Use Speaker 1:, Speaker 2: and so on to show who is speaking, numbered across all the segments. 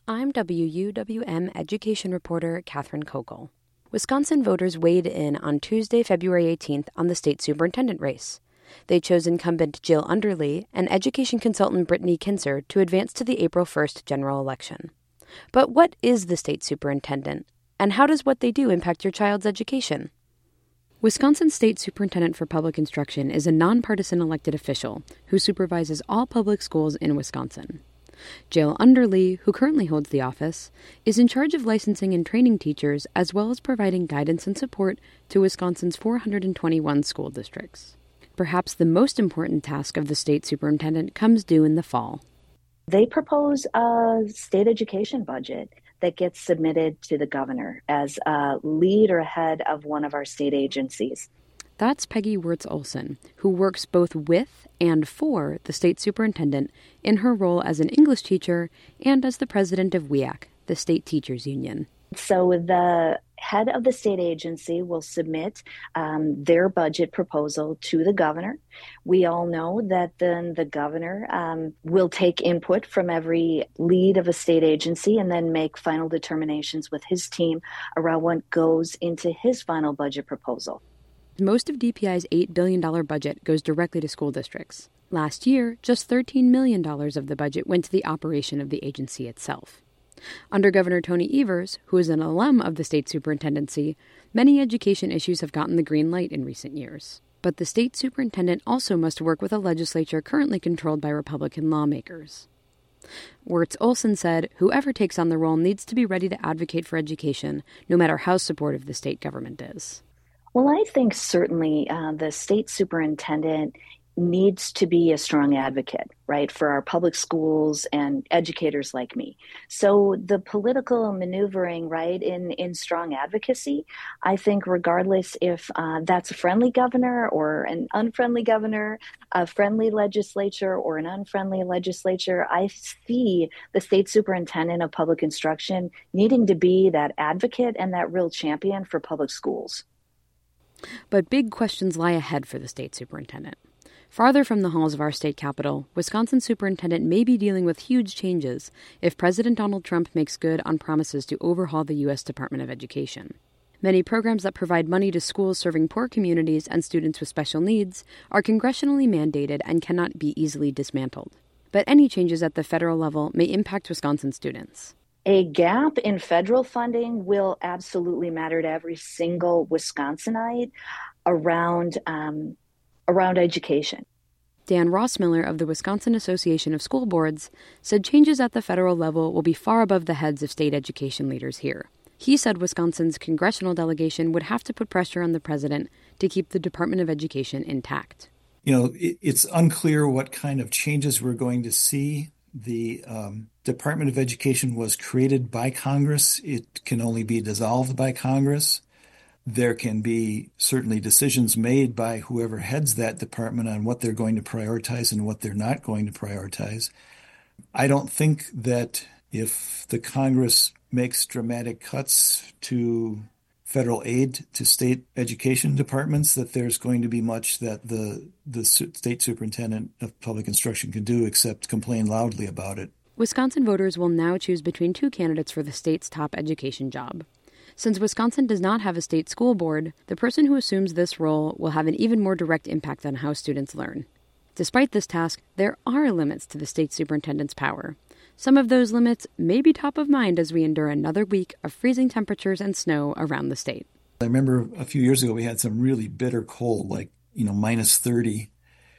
Speaker 1: I'm WUWM education reporter Catherine Kokel. Wisconsin voters weighed in on Tuesday, February 18th on the state superintendent race. They chose incumbent Jill Underly and education consultant Brittany Kinzer to advance to the April 1st general election. But what is the state superintendent, and how does what they do impact your child's education? Wisconsin State Superintendent for Public Instruction is a nonpartisan elected official who supervises all public schools in Wisconsin. Jill Underly, who currently holds the office, is in charge of licensing and training teachers as well as providing guidance and support to Wisconsin's 421 school districts. Perhaps the most important task of the state superintendent comes due in the fall.
Speaker 2: They propose a state education budget that gets submitted to the governor as a lead or head of one of our state agencies.
Speaker 1: That's Peggy Wirtz-Olson, who works both with and for the state superintendent in her role as an English teacher and as the president of WEAC, the state teachers union.
Speaker 2: So the head of the state agency will submit their budget proposal to the governor. We all know that then the governor will take input from every lead of a state agency and then make final determinations with his team around what goes into his final budget proposal.
Speaker 1: Most of DPI's $8 billion budget goes directly to school districts. Last year, just $13 million of the budget went to the operation of the agency itself. Under Governor Tony Evers, who is an alum of the state superintendency, many education issues have gotten the green light in recent years. But the state superintendent also must work with a legislature currently controlled by Republican lawmakers. Wirtz-Olson said whoever takes on the role needs to be ready to advocate for education, no matter how supportive the state government is.
Speaker 2: Well, I think certainly the state superintendent needs to be a strong advocate, right, for our public schools and educators like me. So the political maneuvering, right, in strong advocacy, I think regardless if that's a friendly governor or an unfriendly governor, a friendly legislature or an unfriendly legislature, I see the state superintendent of public instruction needing to be that advocate and that real champion for public schools.
Speaker 1: But big questions lie ahead for the state superintendent. Farther from the halls of our state capitol, Wisconsin superintendent may be dealing with huge changes if President Donald Trump makes good on promises to overhaul the U.S. Department of Education. Many programs that provide money to schools serving poor communities and students with special needs are congressionally mandated and cannot be easily dismantled. But any changes at the federal level may impact Wisconsin students.
Speaker 2: A gap in federal funding will absolutely matter to every single Wisconsinite around education.
Speaker 1: Dan Rossmiller of the Wisconsin Association of School Boards said changes at the federal level will be far above the heads of state education leaders here. He said Wisconsin's congressional delegation would have to put pressure on the president to keep the Department of Education intact.
Speaker 3: It's unclear what kind of changes we're going to see. The Department of Education was created by Congress. It can only be dissolved by Congress. There can be certainly decisions made by whoever heads that department on what they're going to prioritize and what they're not going to prioritize. I don't think that if the Congress makes dramatic cuts to federal aid to state education departments, that there's going to be much that the state superintendent of public instruction can do except complain loudly about it.
Speaker 1: Wisconsin voters will now choose between two candidates for the state's top education job. Since Wisconsin does not have a state school board, the person who assumes this role will have an even more direct impact on how students learn. Despite this task, there are limits to the state superintendent's power. Some of those limits may be top of mind as we endure another week of freezing temperatures and snow around the state.
Speaker 3: I remember a few years ago we had some really bitter cold, like, minus 30.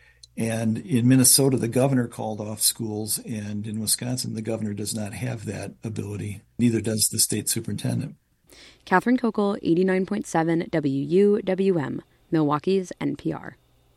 Speaker 3: And in Minnesota, the governor called off schools. And in Wisconsin, the governor does not have that ability. Neither does the state superintendent.
Speaker 1: Catherine Kokel, 89.7 WUWM, Milwaukee's NPR.